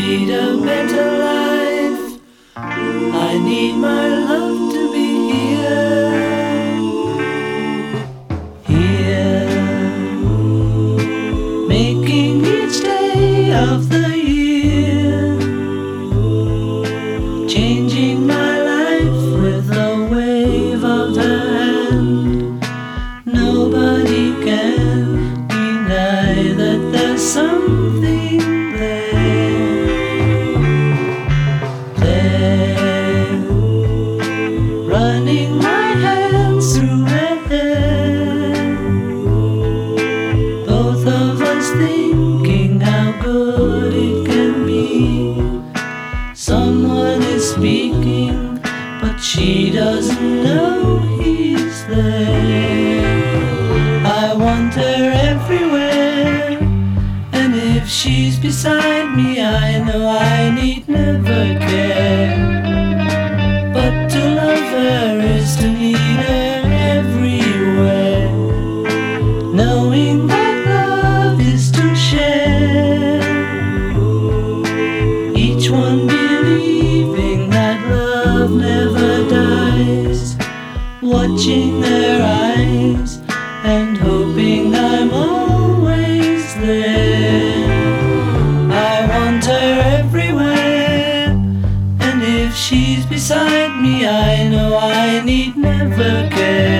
lead a better life. I need my love to be here, making each day of the year, changing my life with a wave of her hand. Nobody can deny that there's something there, running my hands through her hair, both of us thinking how good it can be. Someone is speaking, but she doesn't know he's there. I want her everywhere, and if she's beside me, I know I need never care. But to love her is to need her everywhere, knowing that love is to share, each one believing that love never dies, watching her eyes and hoping I'm always there. I want her everywhere, and if she's beside me, I know I need never care.